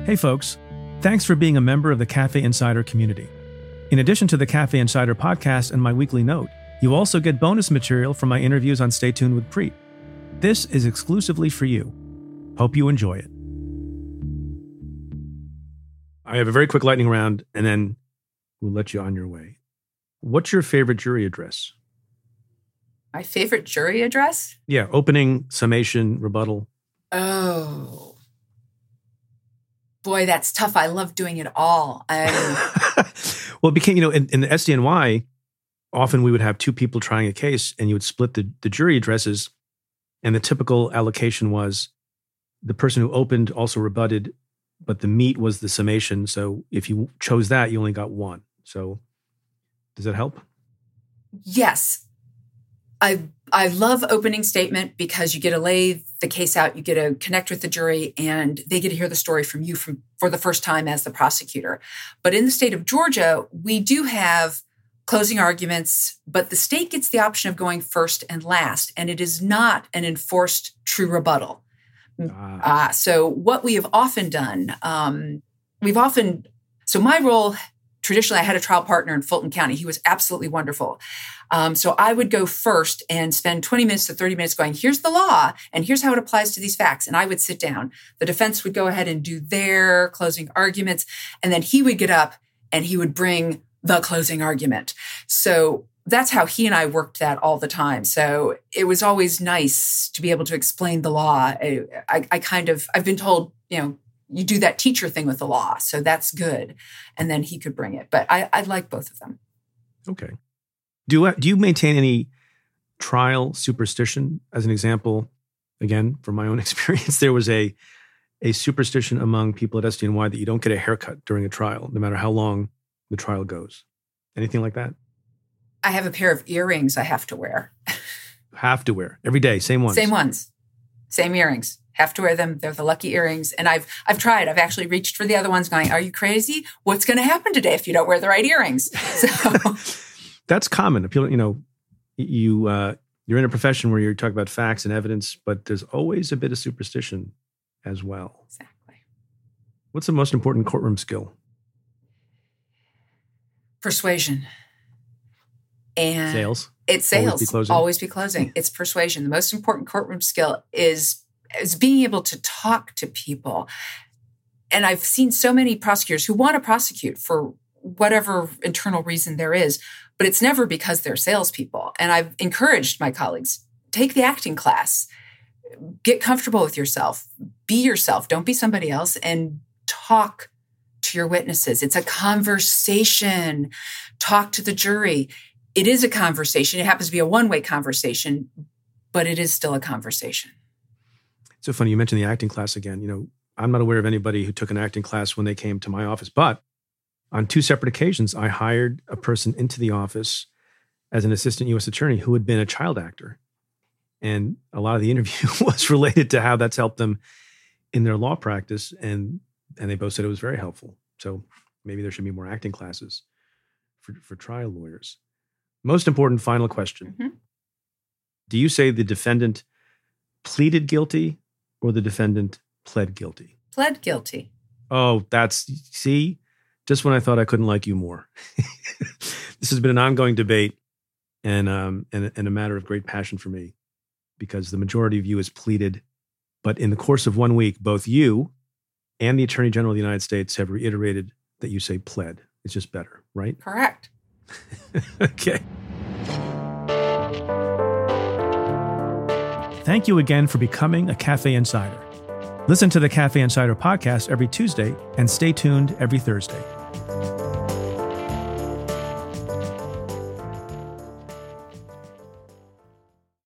Hey folks, thanks for being a member of the Cafe Insider community. In addition to the Cafe Insider podcast and my weekly note, you also get bonus material from my interviews on Stay Tuned with Preet. This is exclusively for you. Hope you enjoy it. I have a very quick lightning round, and then we'll let you on your way. What's your favorite jury address? My favorite jury address? Yeah, opening, summation, rebuttal. Oh. Boy, that's tough. I love doing it all. Well, it became, in the SDNY, often we would have two people trying a case, and you would split the jury addresses, and the typical allocation was the person who opened also rebutted, but the meat was the summation. So if you chose that, you only got one. So does that help? Yes. I love opening statement because you get to lay the case out, you get to connect with the jury, and they get to hear the story from you for the first time as the prosecutor. But in the state of Georgia, we do have closing arguments, but the state gets the option of going first and last, and it is not an enforced true rebuttal. So what we have often done, so my role, traditionally I had a trial partner in Fulton County. He was absolutely wonderful. So I would go first and spend 20 minutes to 30 minutes going, here's the law, and here's how it applies to these facts. And I would sit down. The defense would go ahead and do their closing arguments, and then he would get up and he would bring the closing argument. So that's how he and I worked that all the time. So it was always nice to be able to explain the law. I've been told, you do that teacher thing with the law. So that's good. And then he could bring it. But I like both of them. Okay. Do you maintain any trial superstition? As an example, again, from my own experience, there was a superstition among people at SDNY that you don't get a haircut during a trial, no matter how long the trial goes. Anything like that? I have a pair of earrings I have to wear. Have to wear every day, same ones. Same ones, same earrings. Have to wear them. They're the lucky earrings. And I've tried. I've actually reached for the other ones going, are you crazy? What's going to happen today if you don't wear the right earrings? So that's common. People, you're in a profession where you're talking about facts and evidence, but there's always a bit of superstition as well. Exactly. What's the most important courtroom skill? Persuasion. And sales. It's sales. Always be closing. Always be closing. It's persuasion. The most important courtroom skill is being able to talk to people. And I've seen so many prosecutors who want to prosecute for whatever internal reason there is, but it's never because they're salespeople. And I've encouraged my colleagues, take the acting class, get comfortable with yourself, be yourself, don't be somebody else, and talk to your witnesses. It's a conversation. Talk to the jury. It is a conversation. It happens to be a one-way conversation, but it is still a conversation. It's so funny. You mentioned the acting class again. I'm not aware of anybody who took an acting class when they came to my office, but on two separate occasions, I hired a person into the office as an assistant U.S. attorney who had been a child actor. And a lot of the interview was related to how that's helped them in their law practice. And they both said it was very helpful. So maybe there should be more acting classes for trial lawyers. Most important final question. Mm-hmm. Do you say the defendant pleaded guilty or the defendant pled guilty? Pled guilty. Oh, see, just when I thought I couldn't like you more. This has been an ongoing debate and a matter of great passion for me because the majority of you has pleaded. But in the course of 1 week, both you and the Attorney General of the United States have reiterated that you say pled. It's just better, right? Correct. Okay. Thank you again for becoming a Cafe Insider. Listen to the Cafe Insider podcast every Tuesday and stay tuned every Thursday.